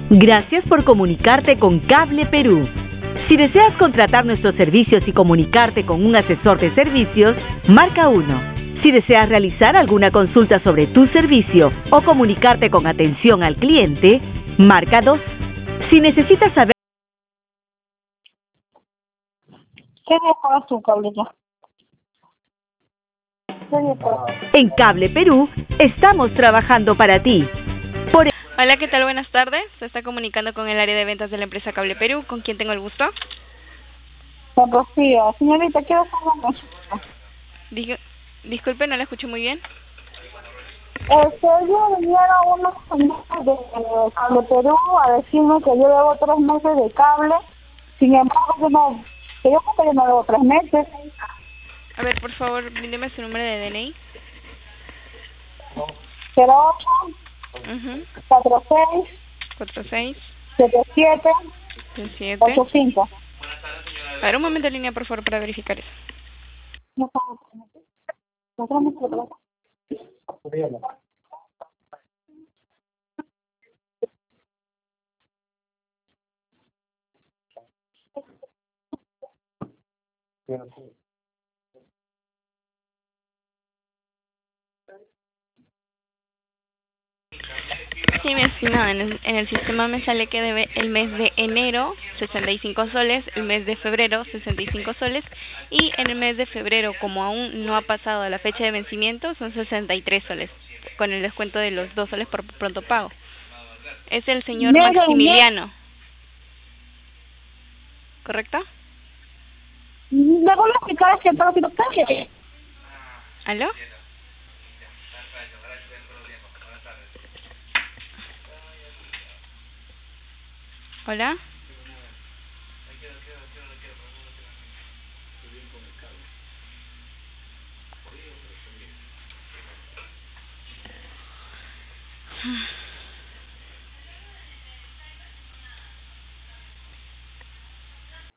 Gracias por comunicarte con Cable Perú. Si deseas contratar nuestros servicios y comunicarte con un asesor de servicios, marca 1. Si deseas realizar alguna consulta sobre tu servicio o comunicarte con atención al cliente, marca 2. Si necesitas saber... ¿Qué día pagas tu cable ya? ¿Qué día pagas? En Cable Perú, estamos trabajando para ti. Hola, ¿qué tal? Buenas tardes. Se está comunicando con el área de ventas de la empresa Cable Perú. ¿Con quién tengo el gusto? Con Rocío. Señorita, quiero hacer una consulta. Disculpe, no la escucho muy bien. Yo vinieron unos señores de Cable Perú a decirme que yo debo 3 meses de cable. Sin embargo, yo creo que yo no debo 3 meses. A ver, por favor, bríndeme su número de DNI. 08 46 46 77 77. 85. A ver, un momento en línea, por favor, para verificar eso. No pago 3 meses. ¿No 3 meses de plata? Sí, mi estimada, en el sistema me sale que debe el mes de enero 65 soles, el mes de febrero 65 soles y en el mes de febrero, como aún no ha pasado la fecha de vencimiento, son 63 soles, con el descuento de los 2 soles por pronto pago. Es el señor Maximiliano, ¿correcto? ¿Me voy a explicar es que todo lo que ¿Aló? ¿Hola?